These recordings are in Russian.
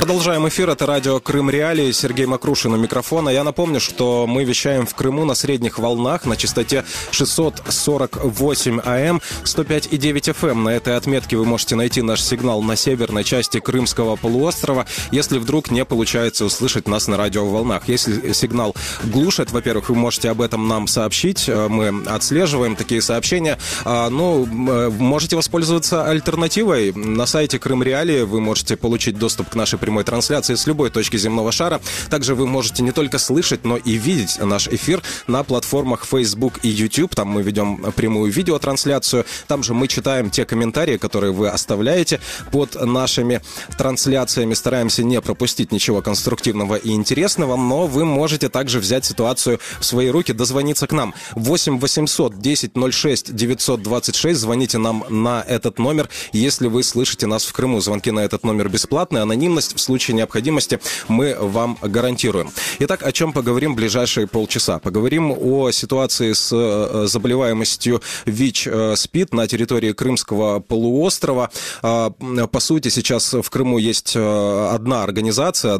Продолжаем эфир. Это радио «Крым Реалии». Сергей Макрушин у микрофона. Я напомню, что мы вещаем в Крыму на средних волнах на частоте 648 АМ, 105,9 ФМ. На этой отметке вы можете найти наш сигнал на северной части Крымского полуострова, если вдруг не получается услышать нас на радиоволнах. Если сигнал глушит, во-первых, вы можете об этом нам сообщить. Мы отслеживаем такие сообщения. Можете воспользоваться альтернативой. На сайте «Крым Реалии» вы можете получить доступ к нашей прямой трансляции с любой точки земного шара. Также вы можете не только слышать, но и видеть наш эфир на платформах Facebook и YouTube. Там мы ведем прямую видеотрансляцию. Там же мы читаем те комментарии, которые вы оставляете под нашими трансляциями. Стараемся не пропустить ничего конструктивного и интересного, но вы можете также взять ситуацию в свои руки, дозвониться к нам. 8 800 10 06 926. Звоните нам на этот номер, если вы слышите нас в Крыму. Звонки на этот номер бесплатные. Анонимность в случае необходимости мы вам гарантируем. Итак, о чем поговорим в ближайшие полчаса? Поговорим о ситуации с заболеваемостью ВИЧ-СПИД на территории Крымского полуострова. По сути, сейчас в Крыму есть одна организация,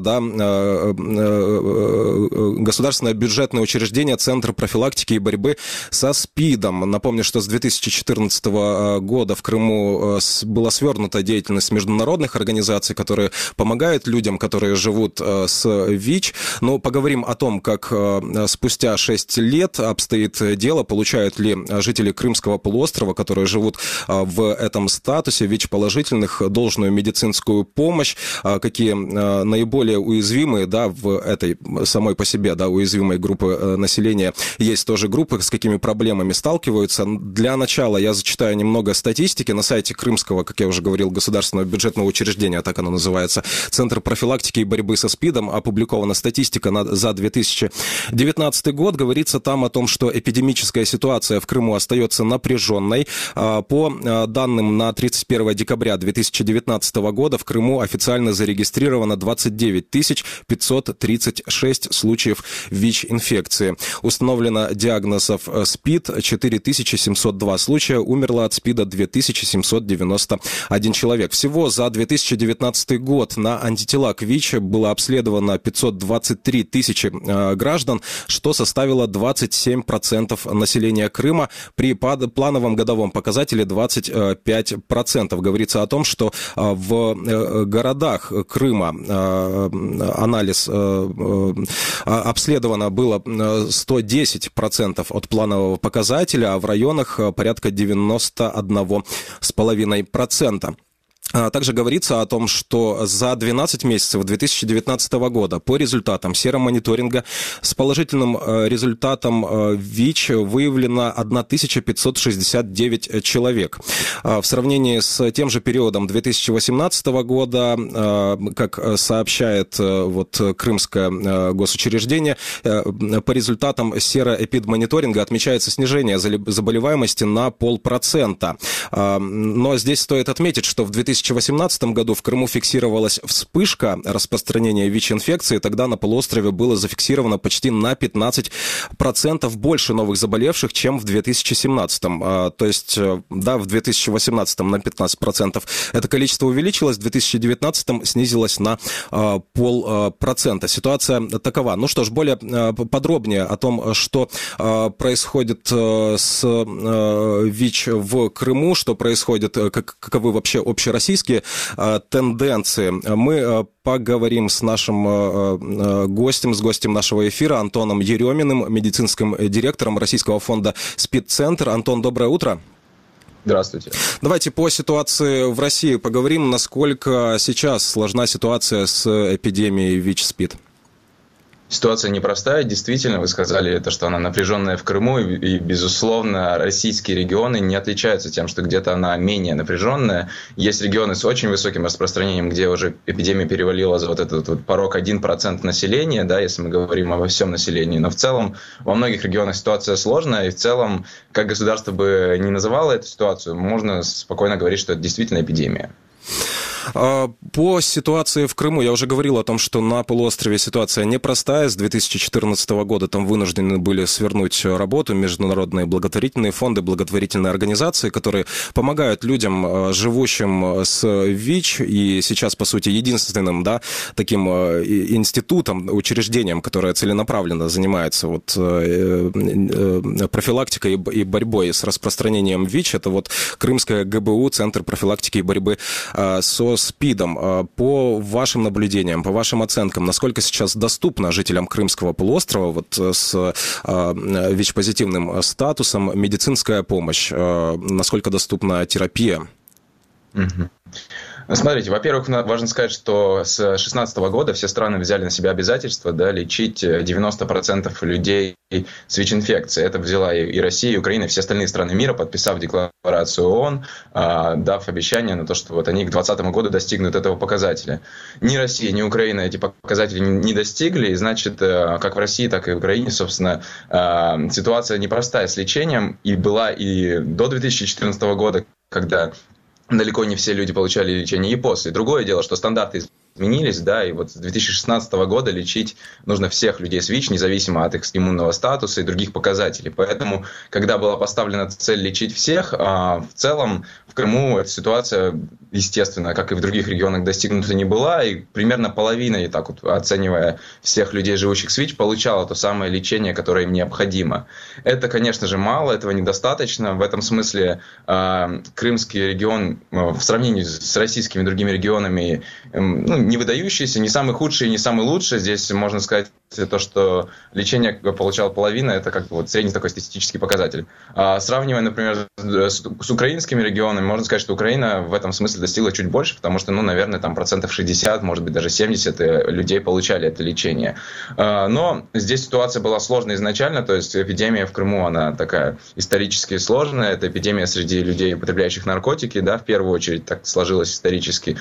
государственное бюджетное учреждение Центр профилактики и борьбы со СПИДом. Напомню, что с 2014 года в Крыму была свернута деятельность международных организаций, которые помогают людям, которые живут с ВИЧ. Но поговорим о том, как спустя 6 лет обстоит дело, получают ли жители Крымского полуострова, которые живут в этом статусе ВИЧ-положительных, должную медицинскую помощь, какие наиболее уязвимые, в этой самой по себе, уязвимой группы населения есть тоже группы, с какими проблемами сталкиваются. Для начала я зачитаю немного статистики. На сайте Крымского, как я уже говорил, государственного бюджетного учреждения, так оно называется, Центр профилактики и борьбы со СПИДом, опубликована статистика за 2019 год. Говорится там о том, что эпидемическая ситуация в Крыму остается напряженной. По данным на 31 декабря 2019 года в Крыму официально зарегистрировано 29 536 случаев ВИЧ-инфекции. Установлено диагнозов СПИД 4702 случая, умерло от СПИДа 2791 человек. Всего за 2019 год на антитела к ВИЧ было обследовано 523 тысячи граждан, что составило 27% населения Крыма. При плановом годовом показателе 25%. Говорится о том, что в городах Крыма анализ обследовано было 110% от планового показателя, а в районах порядка 91,5%. Также говорится о том, что за 12 месяцев 2019 года по результатам серомониторинга с положительным результатом ВИЧ выявлено 1569 человек. В сравнении с тем же периодом 2018 года, как сообщает Крымское госучреждение, по результатам сероэпидмониторинга отмечается снижение заболеваемости на 0,5%. Но здесь стоит отметить, что в 2018 году в Крыму фиксировалась вспышка распространения ВИЧ-инфекции. Тогда на полуострове было зафиксировано почти на 15% больше новых заболевших, чем в 2017. То есть, в 2018 на 15% это количество увеличилось, в 2019 снизилось на 0,5%. Ситуация такова. Ну что ж, более подробнее о том, что происходит с ВИЧ в Крыму, что происходит, каковы вообще общероссийские тенденции. Мы поговорим с нашим гостем, с гостем нашего эфира Антоном Ереминым, медицинским директором Российского фонда СПИД-центр. Антон, доброе утро. Здравствуйте. Давайте по ситуации в России поговорим, насколько сейчас сложна ситуация с эпидемией ВИЧ-СПИД. Ситуация непростая, действительно, вы сказали это, что она напряженная в Крыму, и, безусловно, российские регионы не отличаются тем, что где-то она менее напряженная. Есть регионы с очень высоким распространением, где уже эпидемия перевалила за этот порог 1% населения, если мы говорим обо всем населении. Но в целом во многих регионах ситуация сложная, и в целом, как государство бы ни называло эту ситуацию, можно спокойно говорить, что это действительно эпидемия. По ситуации в Крыму, я уже говорил о том, что на полуострове ситуация непростая. С 2014 года там вынуждены были свернуть работу международные благотворительные фонды, благотворительные организации, которые помогают людям, живущим с ВИЧ, и сейчас, по сути, единственным, да, таким институтом, учреждением, которое целенаправленно занимается вот профилактикой и борьбой с распространением ВИЧ, это вот Крымская ГБУ, Центр профилактики и борьбы со СПИДом. По вашим наблюдениям, по вашим оценкам, насколько сейчас доступна жителям Крымского полуострова вот с ВИЧ-позитивным статусом медицинская помощь? Насколько доступна терапия? Смотрите, во-первых, важно сказать, что с 2016 года все страны взяли на себя обязательство, да, лечить 90% людей с ВИЧ-инфекцией. Это взяла и Россия, и Украина, и все остальные страны мира, подписав декларацию ООН, дав обещание на то, что вот они к 2020 году достигнут этого показателя. Ни Россия, ни Украина эти показатели не достигли, и значит, как в России, так и в Украине, собственно, ситуация непростая с лечением, и была и до 2014 года, когда далеко не все люди получали лечение и после. Другое дело, что стандарты изменились, да, и вот с 2016 года лечить нужно всех людей с ВИЧ, независимо от их иммунного статуса и других показателей. Поэтому, когда была поставлена цель лечить всех, в целом в Крыму эта ситуация, естественно, как и в других регионах, достигнута не была, и примерно половина, и так вот оценивая всех людей, живущих с ВИЧ, получала то самое лечение, которое им необходимо. Это, конечно же, мало, этого недостаточно. В этом смысле Крымский регион в сравнении с российскими другими регионами, не выдающийся, не самый худший и не самый лучший. Здесь можно сказать то, что лечение получала половина, это как бы вот средний такой статистический показатель. Сравнивая, например, с украинскими регионами, можно сказать, что Украина в этом смысле достигла чуть больше, потому что, наверное, там 60%, может быть, даже 70% людей получали это лечение. Но здесь ситуация была сложная изначально, то есть эпидемия в Крыму, она такая исторически сложная, это эпидемия среди людей, употребляющих наркотики, да, в первую очередь так сложилось исторически,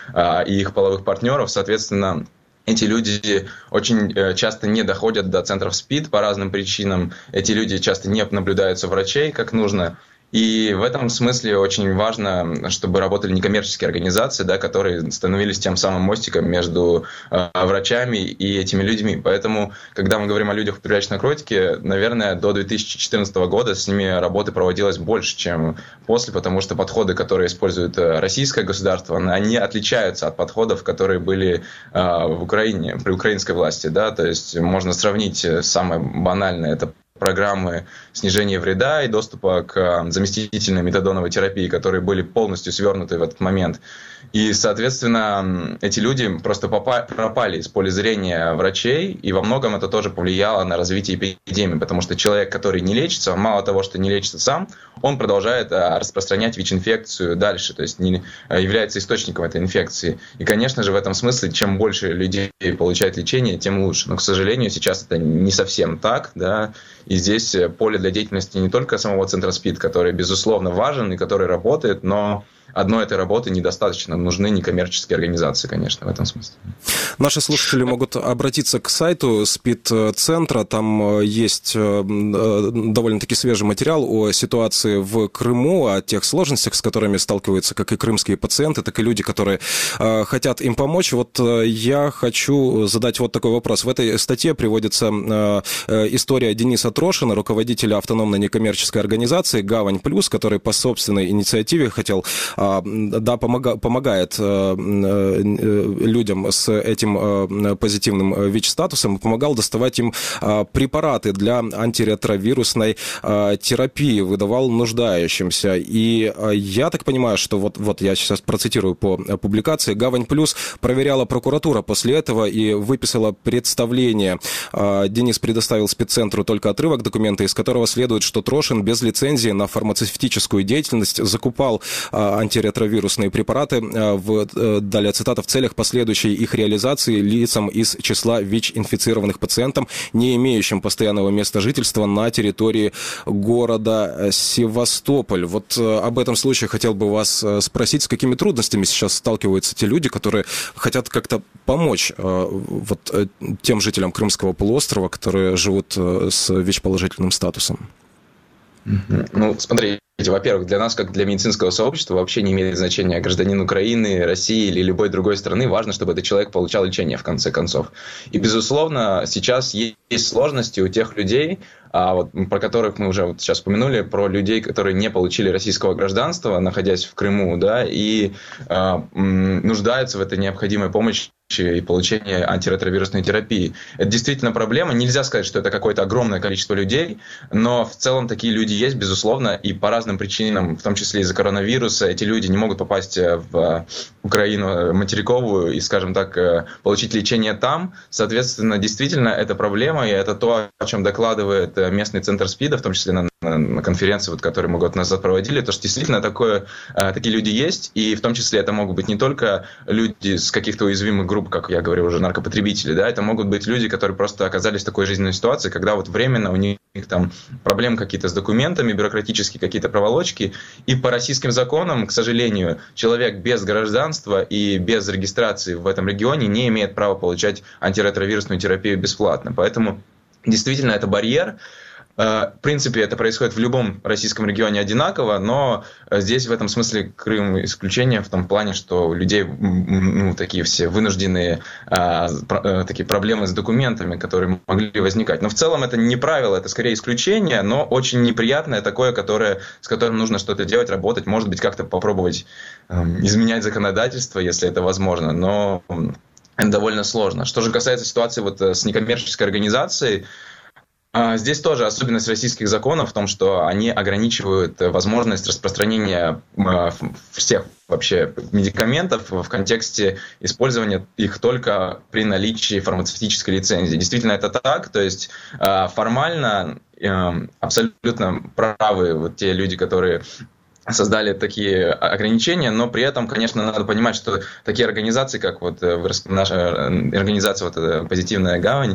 и их половых партнеров, соответственно, эти люди очень часто не доходят до центров СПИД по разным причинам, эти люди часто не наблюдаются врачей как нужно. И в этом смысле очень важно, чтобы работали некоммерческие организации, да, которые становились тем самым мостиком между врачами и этими людьми. Поэтому, когда мы говорим о людях, употребляющих наркотики, наверное, до 2014 года с ними работы проводилось больше, чем после, потому что подходы, которые использует российское государство, они отличаются от подходов, которые были в Украине, при украинской власти. Да? То есть можно сравнить самое банальное, это программы снижения вреда и доступа к заместительной метадоновой терапии, которые были полностью свернуты в этот момент. И, соответственно, эти люди просто пропали из поля зрения врачей, и во многом это тоже повлияло на развитие эпидемии, потому что человек, который не лечится, мало того, что не лечится сам, он продолжает распространять ВИЧ-инфекцию дальше, то есть не является источником этой инфекции. И, конечно же, в этом смысле, чем больше людей получает лечение, тем лучше. Но, к сожалению, сейчас это не совсем так, да, и здесь поле для деятельности не только самого центра СПИД, который, безусловно, важен и который работает, но одной этой работы недостаточно. Нужны некоммерческие организации, конечно, в этом смысле. Наши слушатели могут обратиться к сайту СПИД-центра. Там есть довольно-таки свежий материал о ситуации в Крыму, о тех сложностях, с которыми сталкиваются как и крымские пациенты, так и люди, которые хотят им помочь. Вот я хочу задать вот такой вопрос. В этой статье приводится история Дениса Трошина, руководителя автономной некоммерческой организации «Гавань Плюс», который по собственной инициативе хотел... помогает людям с этим позитивным ВИЧ-статусом и помогал доставать им препараты для антиретровирусной терапии, выдавал нуждающимся. И я так понимаю, что вот я сейчас процитирую по публикации, «Гавань Плюс» проверяла прокуратура после этого и выписала представление. Денис предоставил спеццентру только отрывок документа, из которого следует, что Трошин без лицензии на фармацевтическую деятельность закупал антиретровирусные препараты, далее цитата, в целях последующей их реализации лицам из числа ВИЧ-инфицированных пациентам, не имеющим постоянного места жительства на территории города Севастополь. Вот об этом случае хотел бы вас спросить, с какими трудностями сейчас сталкиваются те люди, которые хотят как-то помочь вот тем жителям Крымского полуострова, которые живут с ВИЧ-положительным статусом? Ну, смотри, во-первых, для нас, как для медицинского сообщества, вообще не имеет значения, гражданин Украины, России или любой другой страны. Важно, чтобы этот человек получал лечение, в конце концов. И, безусловно, сейчас есть сложности у тех людей, про которых мы уже сейчас вспомянули, про людей, которые не получили российского гражданства, находясь в Крыму, да, и нуждаются в этой необходимой помощи и получения антиретровирусной терапии. Это действительно проблема. Нельзя сказать, что это какое-то огромное количество людей, но в целом такие люди есть, безусловно, и по разным причинам, в том числе из-за коронавируса, эти люди не могут попасть в Украину материковую и, скажем так, получить лечение там. Соответственно, действительно, это проблема, и это то, о чем докладывает местный центр СПИДа, в том числе на конференции, которую мы год назад проводили, то, что действительно такие люди есть, и в том числе это могут быть не только люди с каких-то уязвимых групп, как я говорил уже, наркопотребители, да, это могут быть люди, которые просто оказались в такой жизненной ситуации, когда вот временно у них там проблемы какие-то с документами, бюрократические какие-то проволочки, и по российским законам, к сожалению, человек без гражданства и без регистрации в этом регионе не имеет права получать антиретровирусную терапию бесплатно. Поэтому действительно это барьер. В принципе, это происходит в любом российском регионе одинаково, но здесь в этом смысле Крым исключение в том плане, что у людей такие все вынужденные такие проблемы с документами, которые могли возникать. Но в целом это не правило, это скорее исключение, но очень неприятное такое, с которым нужно что-то делать, работать, может быть, как-то попробовать изменять законодательство, если это возможно, но это довольно сложно. Что же касается ситуации с некоммерческой организацией, здесь тоже особенность российских законов в том, что они ограничивают возможность распространения всех вообще медикаментов в контексте использования их только при наличии фармацевтической лицензии. Действительно это так, то есть формально абсолютно правы те люди, которые создали такие ограничения, но при этом, конечно, надо понимать, что такие организации, как наша организация «Позитивная гавань»,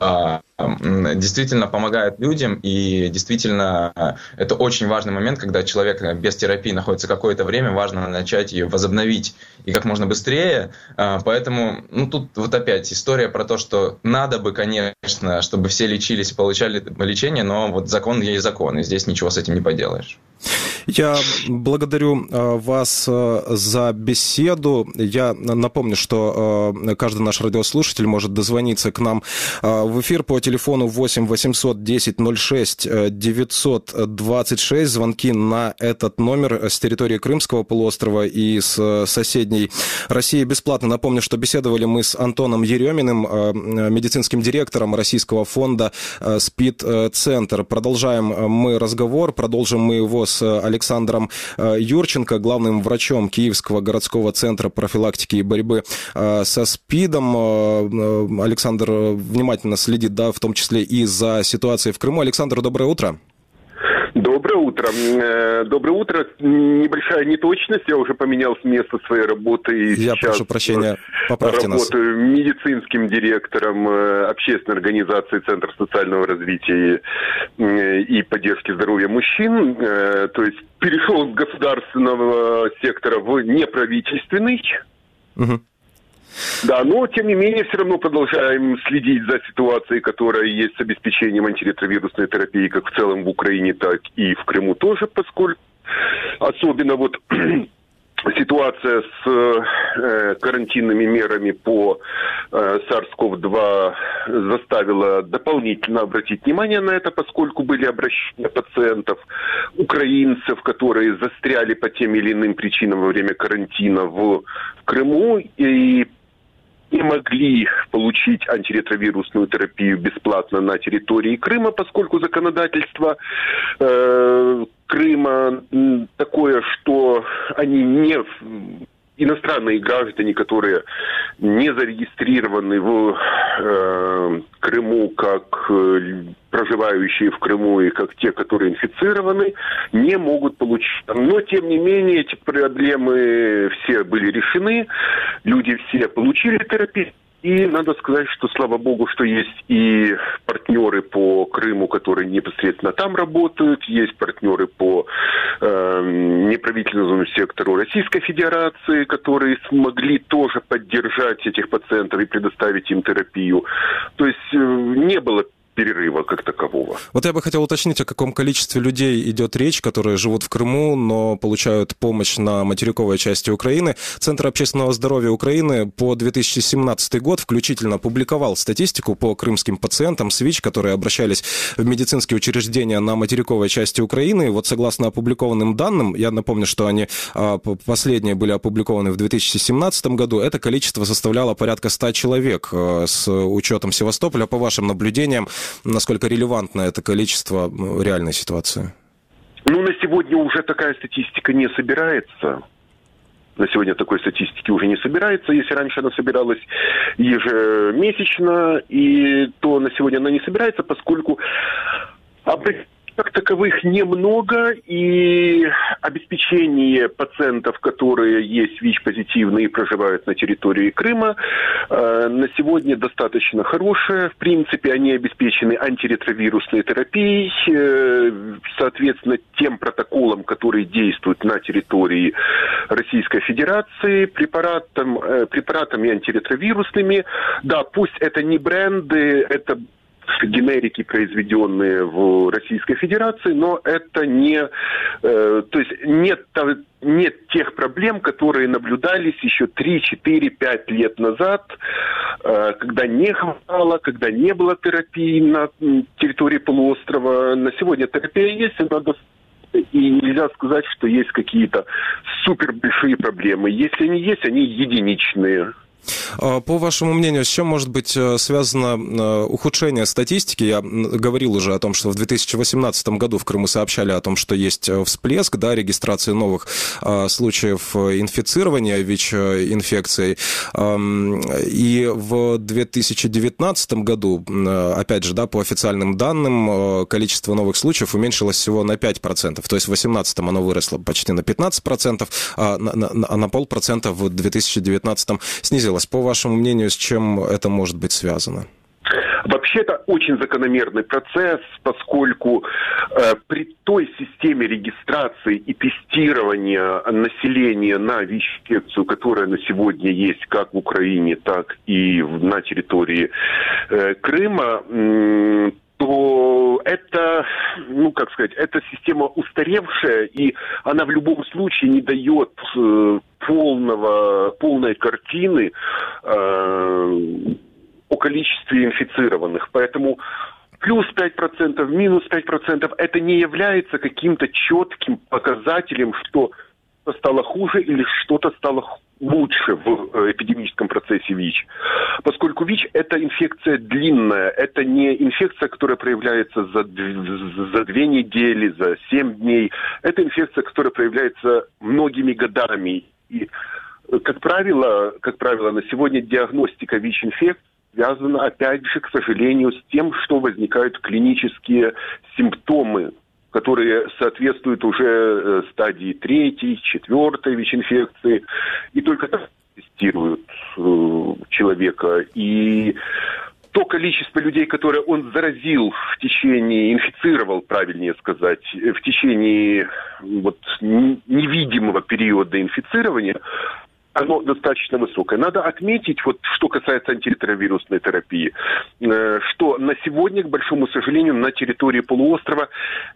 действительно помогают людям, и действительно это очень важный момент, когда человек без терапии находится какое-то время, важно начать ее возобновить и как можно быстрее. Поэтому тут опять история про то, что надо бы, конечно, чтобы все лечились и получали лечение, но закон есть закон, и здесь ничего с этим не поделаешь. Я благодарю вас за беседу. Я напомню, что каждый наш радиослушатель может дозвониться к нам в эфир по телефону 8 800 10 06 926. Звонки на этот номер с территории Крымского полуострова и с соседней России бесплатно. Напомню, что беседовали мы с Антоном Ереминым, медицинским директором Российского фонда СПИД-центр. Продолжаем мы разговор, продолжим мы его с Александром Юрченко, главным врачом Киевского городского центра профилактики и борьбы со СПИДом. Александр внимательно следит, в том числе и за ситуацией в Крыму. Александр, доброе утро. Доброе утро. Доброе утро. Небольшая неточность. Я уже поменял место своей работы. И я прошу прощения, поправьте нас. Работаю медицинским директором общественной организации Центр социального развития и поддержки здоровья мужчин. То есть перешел с государственного сектора в неправительственный. Угу. Да, но тем не менее все равно продолжаем следить за ситуацией, которая есть с обеспечением антиретровирусной терапии как в целом в Украине, так и в Крыму тоже, поскольку особенно ситуация с карантинными мерами по SARS-CoV-2 заставила дополнительно обратить внимание на это, поскольку были обращения пациентов, украинцев, которые застряли по тем или иным причинам во время карантина в Крыму и не могли получить антиретровирусную терапию бесплатно на территории Крыма, поскольку законодательство Крыма такое, что они не иностранные граждане, которые не зарегистрированы в Крыму как проживающие в Крыму и как те, которые инфицированы, не могут получить. Но, тем не менее, эти проблемы все были решены, люди все получили терапию. И надо сказать, что, слава богу, что есть и партнеры по Крыму, которые непосредственно там работают, есть партнеры по неправительственному сектору Российской Федерации, которые смогли тоже поддержать этих пациентов и предоставить им терапию. То есть не было перерыва как такового. Вот я бы хотел уточнить, о каком количестве людей идет речь, которые живут в Крыму, но получают помощь на материковой части Украины. Центр общественного здоровья Украины по 2017 год включительно публиковал статистику по крымским пациентам с ВИЧ, которые обращались в медицинские учреждения на материковой части Украины. Вот согласно опубликованным данным, я напомню, что они последние были опубликованы в 2017 году, это количество составляло порядка 100 человек с учетом Севастополя. По вашим наблюдениям, насколько релевантно это количество реальной ситуации? Ну, на сегодня уже такая статистика не собирается. На сегодня такой статистики уже не собирается. Если раньше она собиралась ежемесячно, и то на сегодня она не собирается, поскольку как таковых немного, и обеспечение пациентов, которые есть ВИЧ-позитивные и проживают на территории Крыма, на сегодня достаточно хорошее. В принципе, они обеспечены антиретровирусной терапией, соответственно, тем протоколом, который действует на территории Российской Федерации, препаратами антиретровирусными. Да, пусть это не бренды, это генерики, произведенные в Российской Федерации, но это не... то есть нет тех проблем, которые наблюдались еще 3, 4, 5 лет назад, когда не хватало, когда не было терапии на территории полуострова. На сегодня терапия есть, и нельзя сказать, что есть какие-то супер большие проблемы. Если они есть, они единичные. По вашему мнению, с чем может быть связано ухудшение статистики? Я говорил уже о том, что в 2018 году в Крыму сообщали о том, что есть всплеск, да, регистрации новых случаев инфицирования ВИЧ-инфекцией. И в 2019 году, опять же, да, по официальным данным, количество новых случаев уменьшилось всего на 5%. То есть в 2018 оно выросло почти на 15%, а на 0,5% в 2019 снизилось. По вашему мнению, с чем это может быть связано? Вообще это очень закономерный процесс, поскольку при той системе регистрации и тестирования населения на ВИЧ-инфекцию, которая на сегодня есть как в Украине, так и на территории Крыма, то это, это система устаревшая, и она в любом случае не дает полной картины о количестве инфицированных. Поэтому плюс 5%, минус 5% это не является каким-то четким показателем, что что-то стало хуже или что-то стало лучше в эпидемическом процессе ВИЧ. Поскольку ВИЧ – это инфекция длинная, это не инфекция, которая проявляется за 2 недели, за 7 дней. Это инфекция, которая проявляется многими годами. И, как правило, на сегодня диагностика ВИЧ-инфекции связана, опять же, к сожалению, с тем, что возникают клинические симптомы, которые соответствуют уже стадии 3, 4 ВИЧ-инфекции, и только так тестируют человека. И то количество людей, которые он заразил инфицировал, правильнее сказать, в течение невидимого периода инфицирования, оно достаточно высокое. Надо отметить, что касается антиретровирусной терапии, что на сегодня, к большому сожалению, на территории полуострова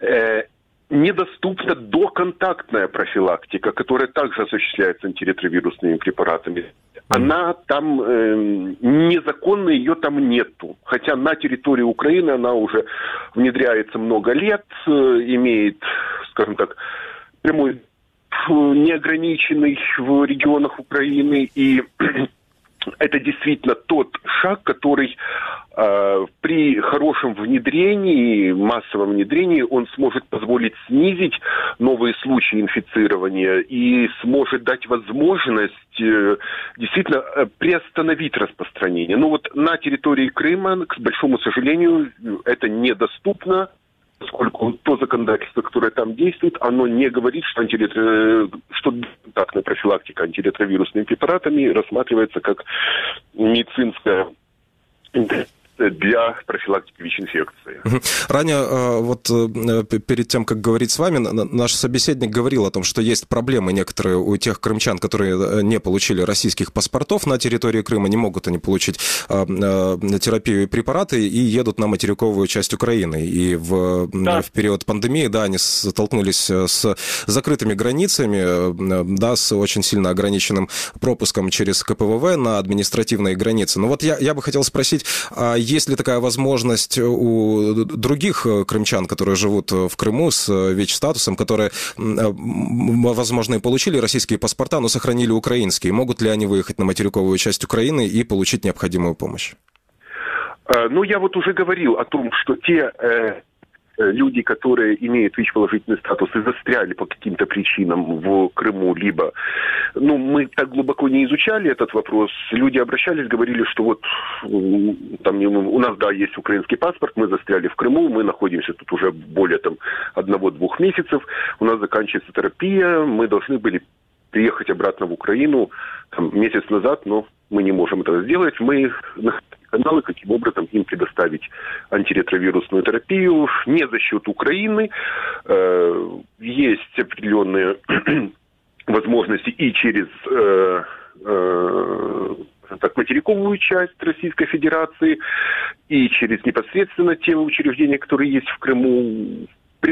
недоступна доконтактная профилактика, которая также осуществляется антиретровирусными препаратами. Она там незаконно, ее там нету. Хотя на территории Украины она уже внедряется много лет, имеет, скажем так, прямой неограниченный в регионах Украины, и это действительно тот шаг, который при хорошем внедрении, массовом внедрении, он сможет позволить снизить новые случаи инфицирования и сможет дать возможность действительно приостановить распространение. Но на территории Крыма, к большому сожалению, это недоступно, поскольку то законодательство, которое там действует, оно не говорит, что контактная профилактика антиретровирусными препаратами рассматривается как медицинская для профилактики ВИЧ-инфекции. Ранее, вот перед тем, как говорить с вами, наш собеседник говорил о том, что есть проблемы некоторые у тех крымчан, которые не получили российских паспортов на территории Крыма, не могут они получить терапию и препараты, и едут на материковую часть Украины. И в период пандемии, да, они столкнулись с закрытыми границами, да, с очень сильно ограниченным пропуском через КПВВ на административные границы. Но вот я бы хотел спросить, есть ли такая возможность у других крымчан, которые живут в Крыму с ВИЧ-статусом, которые, возможно, и получили российские паспорта, но сохранили украинские? Могут ли они выехать на материковую часть Украины и получить необходимую помощь? Ну, я вот уже говорил о том, что те люди, которые имеют ВИЧ-положительный статус и застряли по каким-то причинам в Крыму, либо, ну, мы так глубоко не изучали этот вопрос, люди обращались, говорили, что вот там у нас, да, есть украинский паспорт, мы застряли в Крыму, мы находимся тут уже более там 1-2 месяцев, у нас заканчивается терапия, мы должны были приехать обратно в Украину там, месяц назад, но мы не можем этого сделать, мы каналы, каким образом им предоставить антиретровирусную терапию не за счет Украины. Есть определенные возможности и через материковую часть Российской Федерации, и через непосредственно те учреждения, которые есть в Крыму,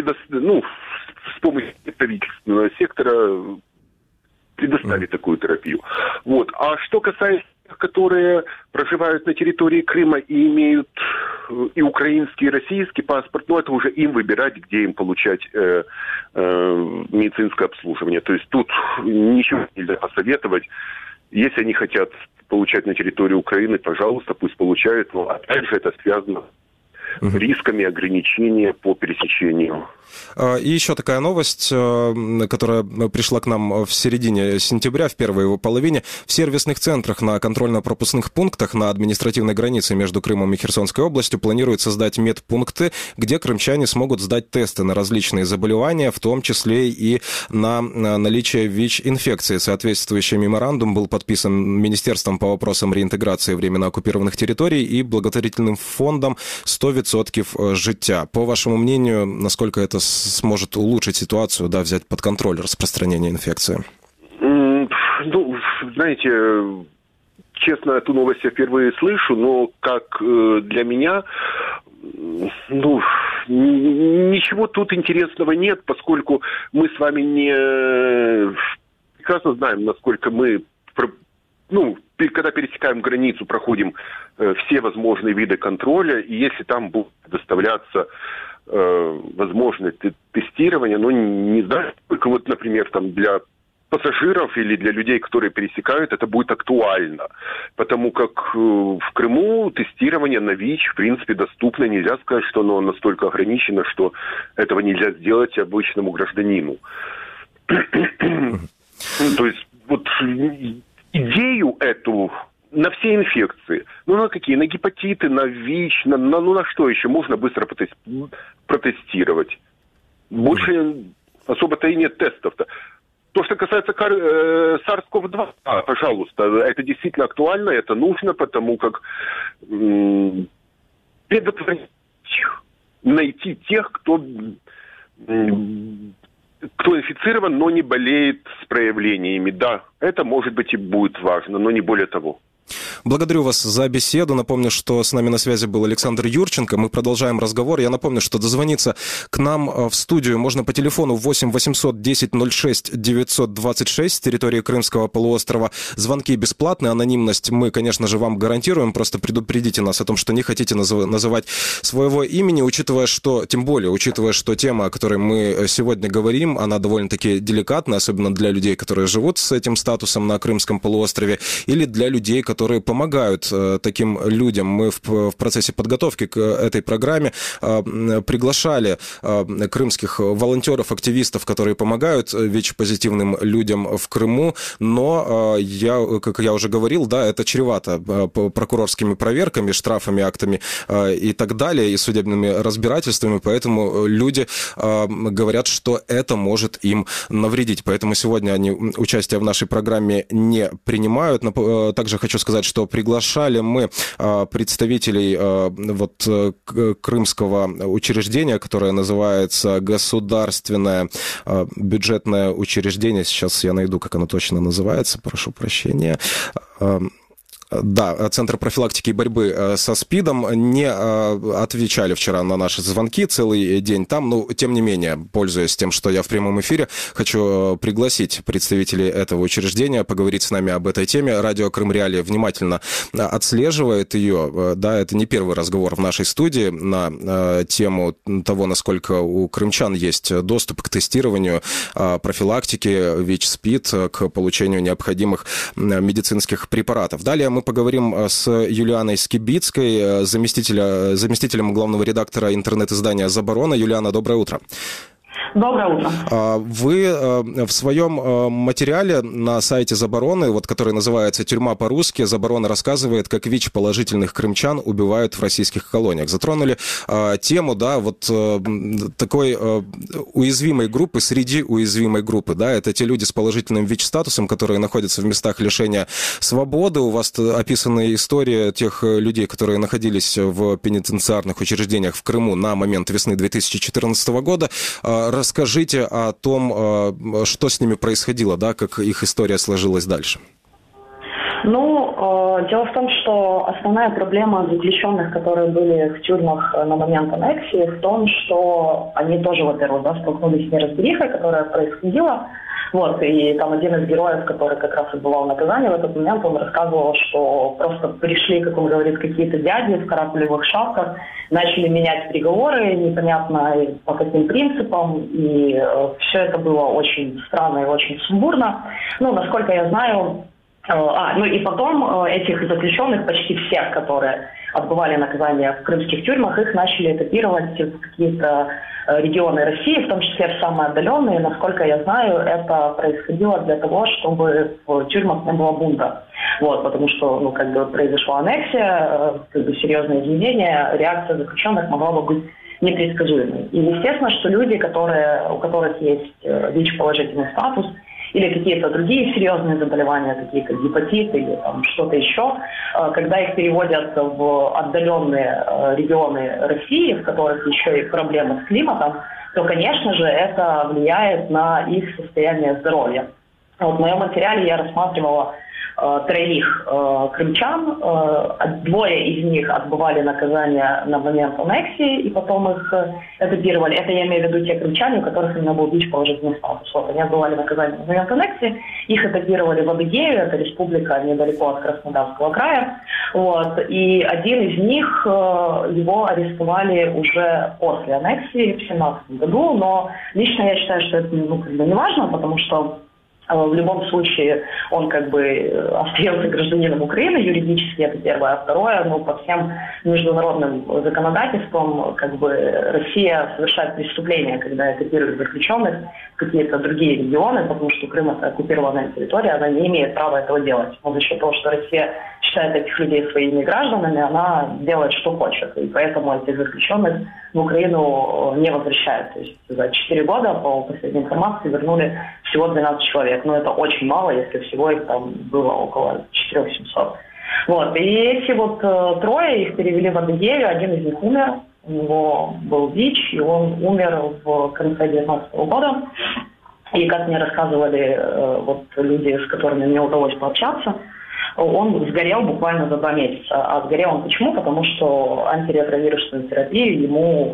с помощью правительственного сектора предоставить такую терапию. Вот. А что касается тех, которые проживают на территории Крыма и имеют и украинский, и российский паспорт, ну, это уже им выбирать, где им получать медицинское обслуживание. То есть тут ничего нельзя посоветовать. Если они хотят получать на территории Украины, пожалуйста, пусть получают. Но опять же это связано с рисками ограничения по пересечению. И еще такая новость, которая пришла к нам в середине сентября, в первой его половине. В сервисных центрах на контрольно-пропускных пунктах на административной границе между Крымом и Херсонской областью планируют создать медпункты, где крымчане смогут сдать тесты на различные заболевания, в том числе и на наличие ВИЧ-инфекции. Соответствующий меморандум был подписан Министерством по вопросам реинтеграции временно оккупированных территорий и благотворительным фондом «100% життя». По вашему мнению, насколько это сможет улучшить ситуацию, да, взять под контроль распространение инфекции? Ну, знаете, честно, эту новость я впервые слышу, но как для меня, ну, ничего тут интересного нет, поскольку мы с вами не прекрасно знаем, насколько мы, ну, когда пересекаем границу, проходим все возможные виды контроля, и если там будут предоставляться возможность тестирования, но не знаю, только вот, например, там для пассажиров или для людей, которые пересекают, это будет актуально. Потому как в Крыму тестирование на ВИЧ, в принципе, доступно. Нельзя сказать, что оно настолько ограничено, что этого нельзя сделать обычному гражданину. То есть, вот идею эту на все инфекции. Ну, на какие? На гепатиты, на ВИЧ, на что еще можно быстро протестировать? Больше особо-то и нет тестов-то. То, что касается SARS-CoV-2, пожалуйста, это действительно актуально, это нужно, потому как предотвратить, найти тех, кто инфицирован, но не болеет с проявлениями. Да, это, может быть, и будет важно, но не более того. Благодарю вас за беседу. Напомню, что с нами на связи был Александр Юрченко. Мы продолжаем разговор. Я напомню, что дозвониться к нам в студию можно по телефону 8 800 10 06 926 с территории Крымского полуострова. Звонки бесплатные, анонимность мы, конечно же, вам гарантируем. Просто предупредите нас о том, что не хотите называть своего имени, тем более, учитывая, что тема, о которой мы сегодня говорим, она довольно-таки деликатная, особенно для людей, которые живут с этим статусом на Крымском полуострове, или для людей, которые помогают таким людям. Мы в процессе подготовки к этой программе приглашали крымских волонтеров, активистов, которые помогают ВИЧ-позитивным людям в Крыму, но, как я уже говорил, да, это чревато прокурорскими проверками, штрафами, актами и так далее, и судебными разбирательствами, поэтому люди говорят, что это может им навредить. Поэтому сегодня они участие в нашей программе не принимают. Также хочу сказать, что что приглашали мы представителей крымского учреждения, которое называется Государственное бюджетное учреждение. Сейчас я найду, как оно точно называется, прошу прощения. Да, Центр профилактики и борьбы со СПИДом не отвечали вчера на наши звонки целый день там, но тем не менее, пользуясь тем, что я в прямом эфире, хочу пригласить представителей этого учреждения поговорить с нами об этой теме. Радио Крым Реалии внимательно отслеживает ее. Да, это не первый разговор в нашей студии на тему того, насколько у крымчан есть доступ к тестированию, профилактике ВИЧ-СПИД, к получению необходимых медицинских препаратов. Далее мы поговорим с Юлианой Скибицкой, заместителем главного редактора интернет-издания «Заборона». Юлиана, доброе утро. Доброе утро. Вы в своем материале на сайте Забороны, который называется «Тюрьма по-русски», Заборона рассказывает, как ВИЧ-положительных крымчан убивают в российских колониях. Затронули тему, такой уязвимой группы среди уязвимой группы. Да, это те люди с положительным ВИЧ-статусом, которые находятся в местах лишения свободы. У вас описаны истории тех людей, которые находились в пенитенциарных учреждениях в Крыму на момент весны 2014 года. Расскажите о том, что с ними происходило, да, как их история сложилась дальше. Дело в том, что основная проблема заключенных, которые были в тюрьмах на момент аннексии, в том, что они тоже, во-первых, столкнулись с неразберихой, которая происходила. И там один из героев, который как раз отбывал наказание в этот момент, он рассказывал, что просто пришли, как он говорит, какие-то дяди в каракулевых шапках, начали менять приговоры, непонятно по каким принципам, и все это было очень странно и очень сумбурно. Насколько я знаю, и потом этих заключенных, почти всех, которые отбывали наказание в крымских тюрьмах, их начали этапировать в какие-то регионы России, в том числе в самые отдаленные. Насколько я знаю, это происходило для того, чтобы в тюрьмах не было бунта. Потому что, произошла аннексия, серьезные изменения, реакция заключенных могла бы быть непредсказуемой. И естественно, что люди, у которых есть ВИЧ-положительный статус, или какие-то другие серьезные заболевания, такие как гепатит или что-то еще, когда их переводят в отдаленные регионы России, в которых еще и проблемы с климатом, то, конечно же, это влияет на их состояние здоровья. В моем материале я рассматривала троих крымчан. Двое из них отбывали наказание на момент аннексии, и потом их этапировали. Это я имею в виду те крымчане, у которых именно был ВИЧ-положительный статус. Они отбывали наказание на момент аннексии, их этапировали в Адыгею, это республика недалеко от Краснодарского края. И один из них, его арестовали уже после аннексии в 2017 году, но лично я считаю, что это не важно, потому что в любом случае он остается гражданином Украины, юридически это первое. А второе, по всем международным законодательствам, Россия совершает преступления, когда этапирует заключенных в какие-то другие регионы, потому что Крым — это оккупированная территория, она не имеет права этого делать. Но за счет того, что Россия считает этих людей своими гражданами, она делает, что хочет. И поэтому этих заключенных в Украину не возвращают. То есть за 4 года, по последней информации, вернули всего 12 человек. Но это очень мало, если всего их там было около 4700. И эти трое, их перевели в Адыгею, один из них умер, у него был ВИЧ, и он умер в конце 2019 года. И как мне рассказывали люди, с которыми мне удалось пообщаться, он сгорел буквально за 2 месяца. А сгорел он почему? Потому что антиретровирусную терапию ему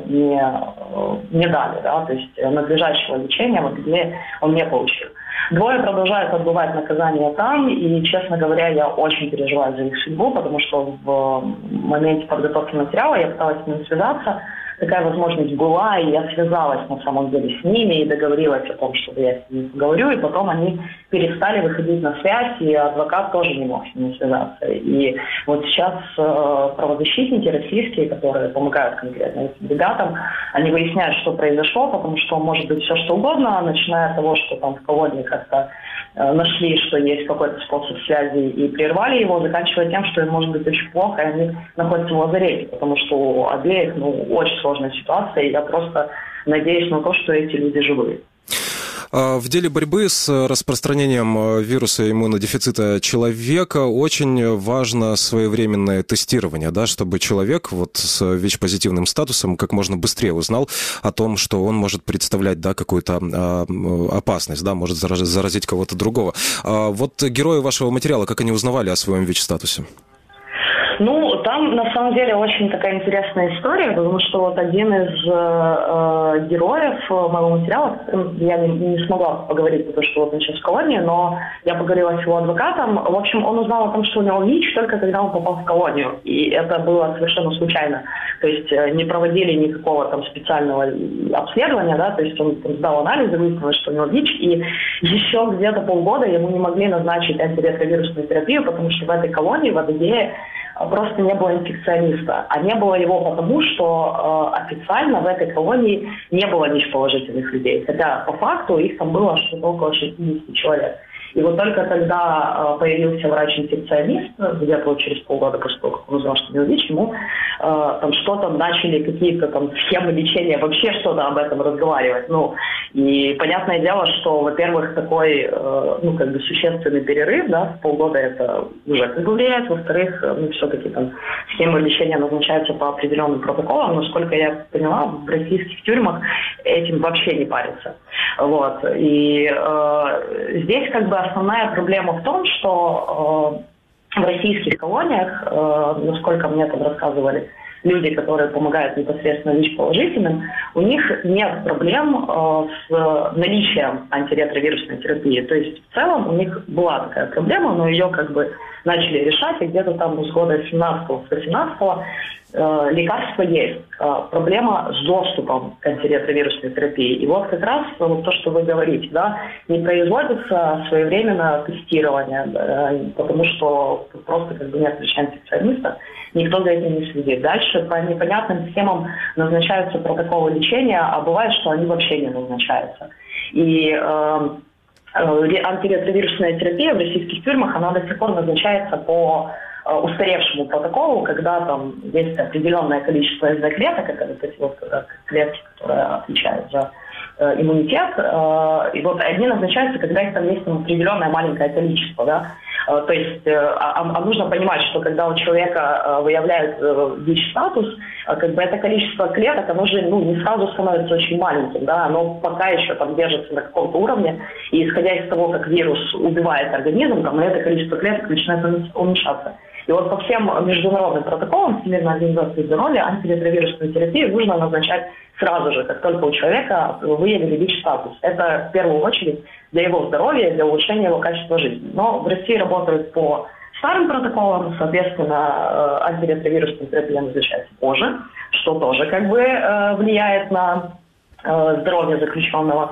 не дали. То есть надлежащего лечения в Адыгее он не получил. Двое продолжают отбывать наказание там, и, честно говоря, я очень переживаю за их судьбу, потому что в моменте подготовки материала я пыталась с ними связаться. Такая возможность была, и я связалась на самом деле с ними и договорилась о том, что я с ними поговорю, и потом они перестали выходить на связь, и адвокат тоже не мог с ними связаться. И сейчас правозащитники российские, которые помогают конкретно этим ребятам, они выясняют, что произошло, потому что может быть все что угодно, начиная от того, что там в колонии как-то нашли, что есть какой-то способ связи и прервали его, заканчивая тем, что им может быть очень плохо, и они находятся в лазарете, потому что у обеих очень сложная ситуация, и я просто надеюсь на то, что эти люди живые. В деле борьбы с распространением вируса иммунодефицита человека очень важно своевременное тестирование, да, чтобы человек вот с ВИЧ-позитивным статусом как можно быстрее узнал о том, что он может представлять, да, какую-то опасность, да, может заразить кого-то другого. Вот герои вашего материала, как они узнавали о своем ВИЧ-статусе? Ну, там на самом деле очень такая интересная история, потому что вот один из героев моего материала, с которым я не смогла поговорить, потому что вот он сейчас в колонии, но я поговорила с его адвокатом. В общем, он узнал о том, что у него ВИЧ только когда он попал в колонию, и это было совершенно случайно. То есть не проводили никакого там специального обследования, да, то есть он сдал анализы, выяснилось, что у него ВИЧ, и еще где-то полгода ему не могли назначить антиретровирусную терапию, потому что в этой колонии, в Адыгее, просто не было инфекциониста. А не было его потому, что официально в этой колонии не было ВИЧ-положительных людей. Хотя по факту их там было что-то около 60 человек. И вот только когда появился врач-инфекционист, где-то вот через полгода после того, как он узнал, что у него ВИЧ, ему там что-то начали, какие-то там схемы лечения, вообще что-то об этом разговаривать. Ну, и понятное дело, что, во-первых, такой, ну, как бы существенный перерыв, да, в полгода это уже как бы влияет, во-вторых, ну, все-таки там схемы лечения назначаются по определенным протоколам, но, сколько я поняла, в российских тюрьмах этим вообще не парятся. Вот. И здесь как бы основная проблема в том, что в российских колониях, насколько мне там рассказывали люди, которые помогают непосредственно ВИЧ-положительным, у них нет проблем с наличием антиретровирусной терапии. То есть в целом у них была такая проблема, но ее как бы начали решать, и где-то там с года 17-18 лекарства есть. Проблема с доступом к антиретровирусной терапии. И вот как раз вот то, что вы говорите, да, не производится своевременно тестирование, да, потому что просто как бы нет врача-инфекциониста, никто за этим не следит. Дальше по непонятным схемам назначаются протоколы лечения, а бывает, что они вообще не назначаются. И антиретровирусная терапия в российских тюрьмах, она до сих пор назначается по устаревшему протоколу, когда там есть определенное количество СД-клеток, это вот эти вот клетки, которые отвечают за иммунитет, и вот они назначаются, когда их там есть определенное маленькое количество, да. То есть нужно понимать, что когда у человека выявляют ВИЧ-статус, как бы это количество клеток, оно же не сразу становится очень маленьким, да, оно пока еще там держится на каком-то уровне, и исходя из того, как вирус убивает организм, там это количество клеток начинает уменьшаться. И вот по всем международным протоколам Всемирной организации здоровья антиретровирусную терапию нужно назначать сразу же, как только у человека выявили ВИЧ-статус. Это в первую очередь для его здоровья, для улучшения его качества жизни. Но в России работают по старым протоколам, соответственно, антиретровирусная терапия назначается позже, что тоже как бы влияет на здоровье заключенного.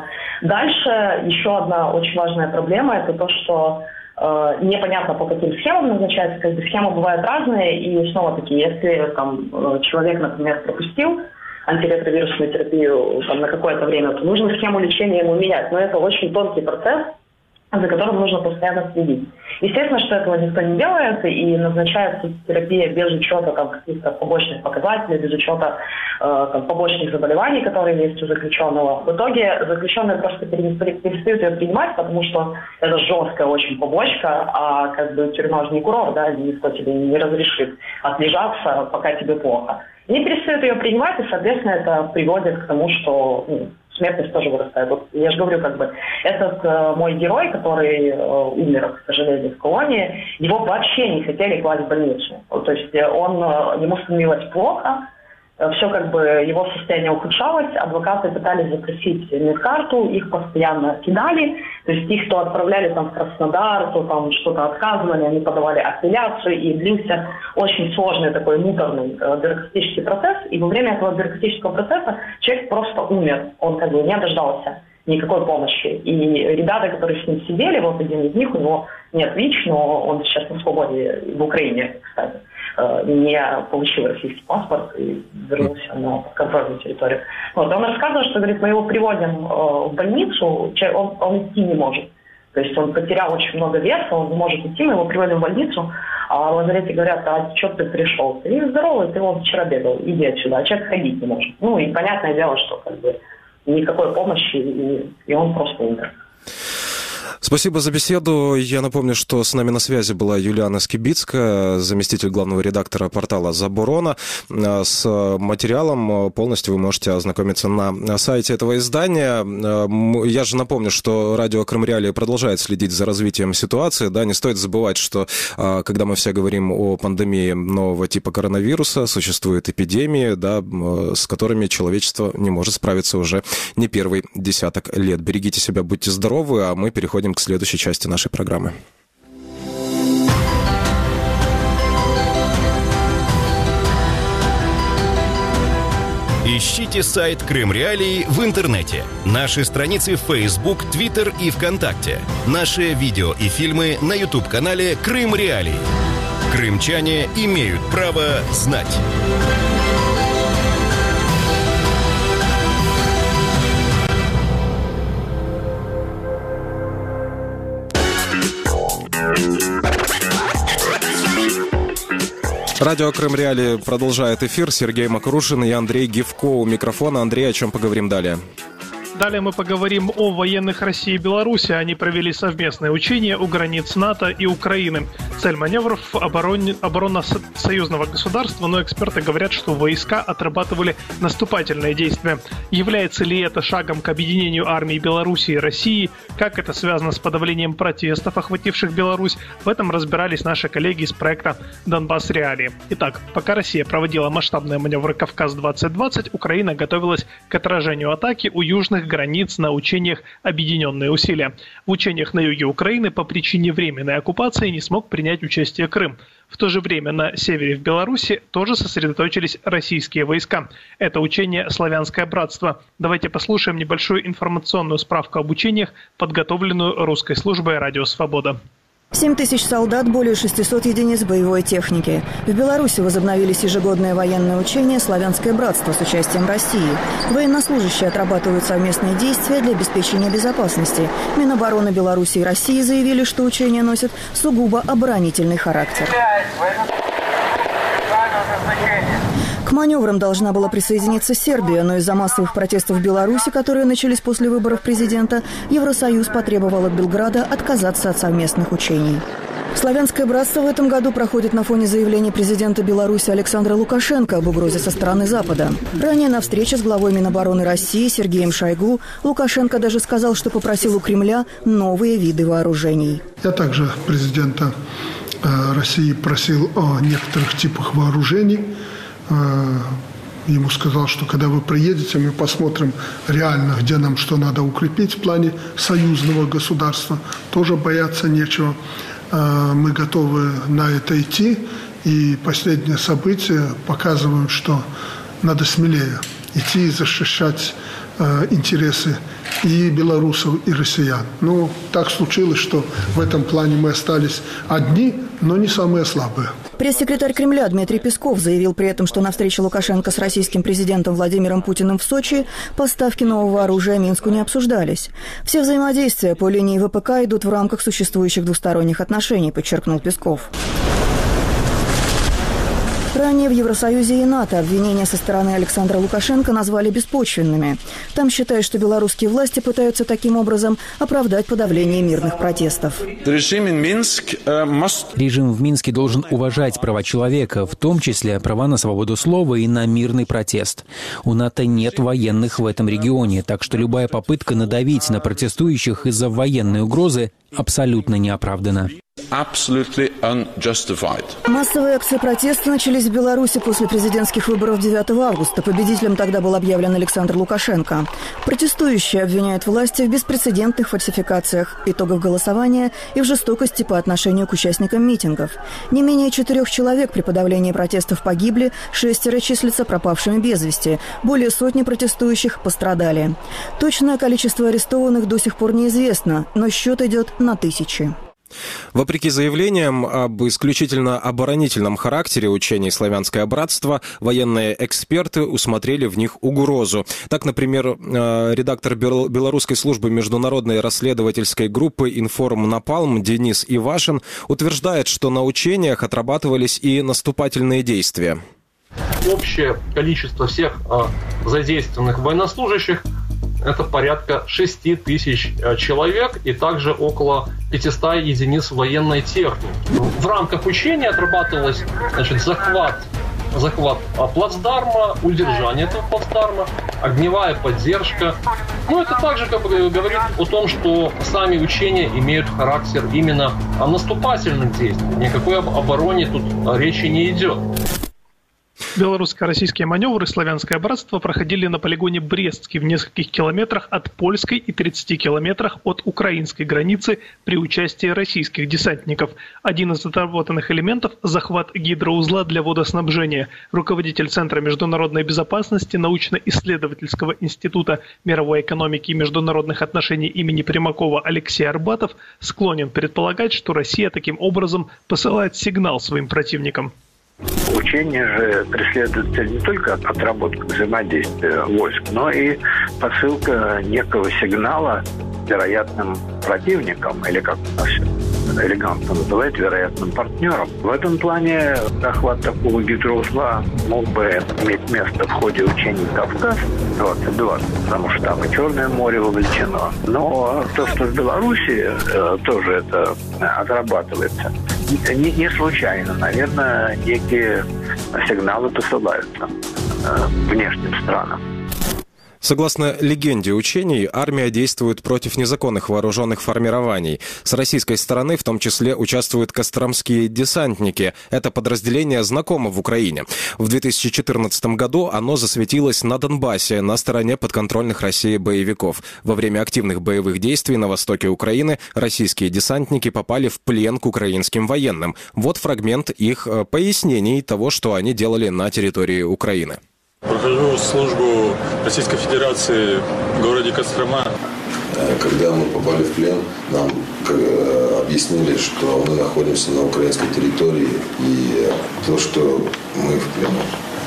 Дальше еще одна очень важная проблема – это то, что непонятно, по каким схемам назначается, как бы схемы бывают разные, и снова-таки, если там человек, например, пропустил антиретровирусную терапию там, на какое-то время, то нужно схему лечения ему менять, но это очень тонкий процесс, за которым нужно постоянно следить. Естественно, что этого никто не делает, и назначается терапия без учета там, каких-то побочных показателей, без учета там, побочных заболеваний, которые есть у заключенного. В итоге заключенные просто перестают ее принимать, потому что это жесткая очень побочка, а как бы тюрьма же не курорт, да, никто тебе не разрешит отлежаться, пока тебе плохо. Они перестают ее принимать, и, соответственно, это приводит к тому, что смертность тоже вырастает. Вот я же говорю, как бы, этот мой герой, который умер, к сожалению, в колонии, его вообще не хотели класть в больницу. То есть ему становилось плохо, все как бы, его состояние ухудшалось, адвокаты пытались запросить медкарту, их постоянно кидали, то есть их то отправляли там в Краснодар, то там что-то отказывали, они подавали апелляцию, и длился очень сложный такой муторный бюрократический процесс, и во время этого бюрократического процесса человек просто умер, он как бы не дождался никакой помощи. И ребята, которые с ним сидели, вот один из них, у него нет ВИЧ, но он сейчас на свободе в Украине, кстати, не получил российский паспорт и вернулся на подконтрольную территорию. Вот, он рассказывал, что, говорит, мы его приводим в больницу, он идти не может. То есть он потерял очень много веса, он не может идти, мы его приводим в больницу, а в лазарете говорят, а что ты пришел? Ты здоровый, ты вчера бегал, иди отсюда, а человек ходить не может. Ну и понятное дело, что как бы никакой помощи, и он просто умер. Спасибо за беседу. Я напомню, что с нами на связи была Юлиана Скибицкая, заместитель главного редактора портала «Заборона». С материалом полностью вы можете ознакомиться на сайте этого издания. Я же напомню, что радио Крым Реалии продолжает следить за развитием ситуации. Да, не стоит забывать, что когда мы все говорим о пандемии нового типа коронавируса, существуют эпидемии, да, с которыми человечество не может справиться уже не первый десяток лет. Берегите себя, будьте здоровы, а мы переходим к следующей части нашей программы. Ищите сайт Крым Реалии в интернете, наши страницы в Facebook, Twitter и ВКонтакте, наши видео и фильмы на YouTube-канале Крым Реалии. Крымчане имеют право знать. Радио Крым Реалии продолжает эфир. Сергей Макрушин и Андрей Гивко у микрофона. Андрей, о чем поговорим далее? Далее мы поговорим о военных России и Беларуси. Они провели совместное учение у границ НАТО и Украины. Цель маневров – оборона союзного государства, но эксперты говорят, что войска отрабатывали наступательные действия. Является ли это шагом к объединению армий Беларуси и России? Как это связано с подавлением протестов, охвативших Беларусь? В этом разбирались наши коллеги из проекта «Донбасс Реалии». Итак, пока Россия проводила масштабные маневры «Кавказ-2020», Украина готовилась к отражению атаки у южных границ на учениях «Объединенные усилия». В учениях на юге Украины по причине временной оккупации не смог принять участие Крым. В то же время на севере в Беларуси тоже сосредоточились российские войска. Это учение «Славянское братство». Давайте послушаем небольшую информационную справку об учениях, подготовленную русской службой «Радио Свобода». 7 тысяч солдат, более 600 единиц боевой техники. В Беларуси возобновились ежегодные военные учения «Славянское братство» с участием России. Военнослужащие отрабатывают совместные действия для обеспечения безопасности. Минобороны Беларуси и России заявили, что учения носят сугубо оборонительный характер. К маневрам должна была присоединиться Сербия, но из-за массовых протестов в Беларуси, которые начались после выборов президента, Евросоюз потребовал от Белграда отказаться от совместных учений. Славянское братство в этом году проходит на фоне заявления президента Беларуси Александра Лукашенко об угрозе со стороны Запада. Ранее на встрече с главой Минобороны России Сергеем Шойгу Лукашенко даже сказал, что попросил у Кремля новые виды вооружений. Я также президента России просил о некоторых типах вооружений. Ему сказал, что когда вы приедете, мы посмотрим реально, где нам что надо укрепить в плане союзного государства. Тоже бояться нечего. Мы готовы на это идти. И последние события показывают, что надо смелее идти и защищать интересы и белорусов, и россиян. Но так случилось, что в этом плане мы остались одни, но не самые слабые. Пресс-секретарь Кремля Дмитрий Песков заявил при этом, что на встрече Лукашенко с российским президентом Владимиром Путиным в Сочи поставки нового оружия Минску не обсуждались. Все взаимодействия по линии ВПК идут в рамках существующих двусторонних отношений, подчеркнул Песков. Ранее в Евросоюзе и НАТО обвинения со стороны Александра Лукашенко назвали беспочвенными. Там считают, что белорусские власти пытаются таким образом оправдать подавление мирных протестов. Режим в Минске должен уважать права человека, в том числе права на свободу слова и на мирный протест. У НАТО нет военных в этом регионе, так что любая попытка надавить на протестующих из-за военной угрозы абсолютно неоправдана. Массовые акции протеста начались в Беларуси после президентских выборов 9 августа. Победителем тогда был объявлен Александр Лукашенко. Протестующие обвиняют власти в беспрецедентных фальсификациях итогов голосования и в жестокости по отношению к участникам митингов. Не менее 4 человек при подавлении протестов погибли, 6 числятся пропавшими без вести. Более сотни протестующих пострадали. Точное количество арестованных до сих пор неизвестно, но счет идет на тысячи. Вопреки заявлениям об исключительно оборонительном характере учений «Славянское братство», военные эксперты усмотрели в них угрозу. Так, например, редактор белорусской службы международной расследовательской группы «Информ Напалм» Денис Ивашин утверждает, что на учениях отрабатывались и наступательные действия. Общее количество всех задействованных военнослужащих это порядка 6 тысяч человек и также около 500 единиц военной техники. В рамках учения отрабатывалось, захват плацдарма, удержание этого плацдарма, огневая поддержка. Это также говорит о том, что сами учения имеют характер именно наступательных действий. Никакой обороне тут речи не идет. Белорусско-российские маневры «Славянское братство» проходили на полигоне Брестский в нескольких километрах от польской и 30 километрах от украинской границы при участии российских десантников. Один из отработанных элементов – захват гидроузла для водоснабжения. Руководитель Центра международной безопасности научно-исследовательского института мировой экономики и международных отношений имени Примакова Алексей Арбатов склонен предполагать, что Россия таким образом посылает сигнал своим противникам. Учения же преследуют цель не только отработку взаимодействия войск, но и посылка некого сигнала вероятным противникам, или как у нас элегантно называют, вероятным партнерам. В этом плане захват такого гидроузла мог бы иметь место в ходе учений Кавказ-2020, потому что там и Черное море вовлечено. Но то, что в Беларуси тоже это отрабатывается, не случайно. Наверное, некие сигналы посылаются внешним странам. Согласно легенде учений, армия действует против незаконных вооруженных формирований. С российской стороны в том числе участвуют костромские десантники. Это подразделение знакомо в Украине. В 2014 году оно засветилось на Донбассе, на стороне подконтрольных России боевиков. Во время активных боевых действий на востоке Украины российские десантники попали в плен к украинским военным. Вот фрагмент их пояснений того, что они делали на территории Украины. Прохожу службу Российской Федерации в городе Кострома. Когда мы попали в плен, нам объяснили, что мы находимся на украинской территории, и то, что мы в плену.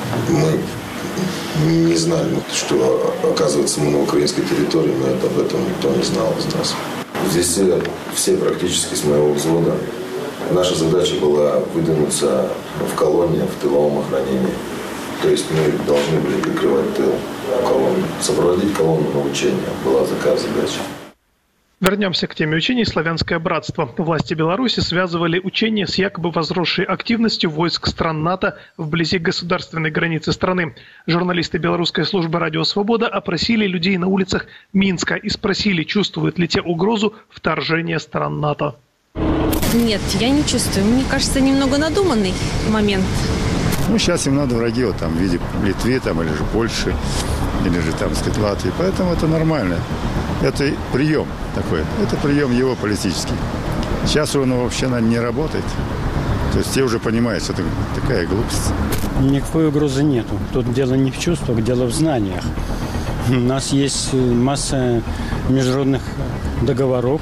Мы не знали, что, оказывается, мы на украинской территории, но об этом никто не знал из нас. Здесь все практически с моего взвода. Наша задача была выдвинуться в колонне, в тыловом охранении. То есть мы должны были прикрывать тыл колонны. Сопроводить колонну на учения была такая задача. Вернемся к теме учений «Славянское братство». Власти Беларуси связывали учения с якобы возросшей активностью войск стран НАТО вблизи государственной границы страны. Журналисты белорусской службы «Радио Свобода» опросили людей на улицах Минска и спросили, чувствуют ли те угрозу вторжения стран НАТО. Нет, я не чувствую. Мне кажется, немного надуманный момент. Сейчас им надо враги в виде Литвы, или же Польши, или же, Латвии. Поэтому это нормально. Это прием такой. Это прием его политический. Сейчас он вообще не работает. То есть те уже понимают, что это такая глупость. Никакой угрозы нету. Тут дело не в чувствах, дело в знаниях. У нас есть масса международных договоров.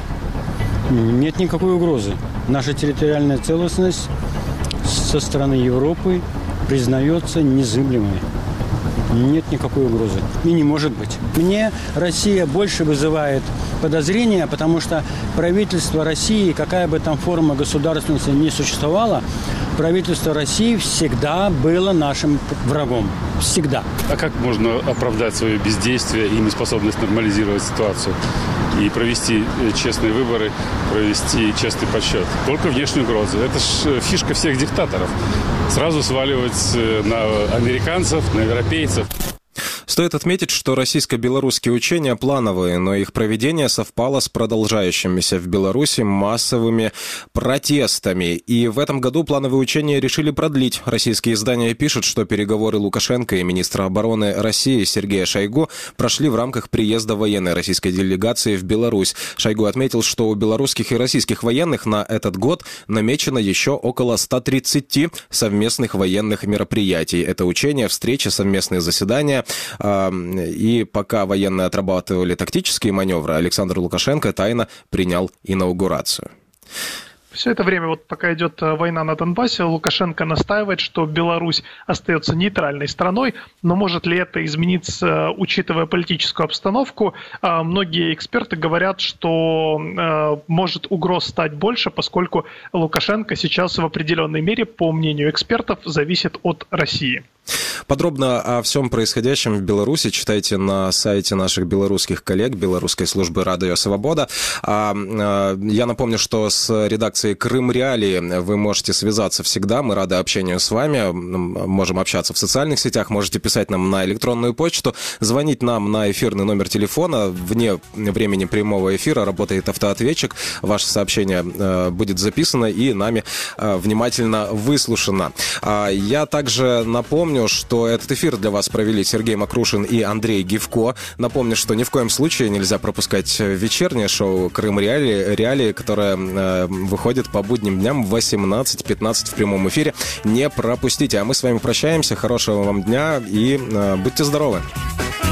Нет никакой угрозы. Наша территориальная целостность со стороны Европы признается незыблемой. Нет никакой угрозы. И не может быть. Мне Россия больше вызывает подозрения, потому что правительство России, какая бы там форма государственности ни существовала, правительство России всегда было нашим врагом. Всегда. А как можно оправдать свое бездействие и неспособность нормализировать ситуацию? И провести честные выборы, провести честный подсчет. Только внешнюю угрозу. Это ж фишка всех диктаторов. Сразу сваливать на американцев, на европейцев. Стоит отметить, что российско-белорусские учения плановые, но их проведение совпало с продолжающимися в Беларуси массовыми протестами. И в этом году плановые учения решили продлить. Российские издания пишут, что переговоры Лукашенко и министра обороны России Сергея Шойгу прошли в рамках приезда военной российской делегации в Беларусь. Шойгу отметил, что у белорусских и российских военных на этот год намечено еще около 130 совместных военных мероприятий. Это учения, встречи, совместные заседания. И пока военные отрабатывали тактические маневры, Александр Лукашенко тайно принял инаугурацию. Все это время, пока идет война на Донбассе, Лукашенко настаивает, что Беларусь остается нейтральной страной, но может ли это измениться, учитывая политическую обстановку? Многие эксперты говорят, что может угроз стать больше, поскольку Лукашенко сейчас в определенной мере, по мнению экспертов, зависит от России. Подробно о всем происходящем в Беларуси читайте на сайте наших белорусских коллег Белорусской службы «Радио Свобода». Я напомню, что с редакцией «Крым Реалии» вы можете связаться всегда. Мы рады общению с вами. Можем общаться в социальных сетях. Можете писать нам на электронную почту, звонить нам на эфирный номер телефона. Вне времени прямого эфира работает автоответчик. Ваше сообщение будет записано и нами внимательно выслушано. Я также напомню, что этот эфир для вас провели Сергей Макрушин и Андрей Гивко. Напомню, что ни в коем случае нельзя пропускать вечернее шоу «Крым Реалии», которое выходит по будним дням в 18:15 в прямом эфире. Не пропустите. А мы с вами прощаемся. Хорошего вам дня и будьте здоровы.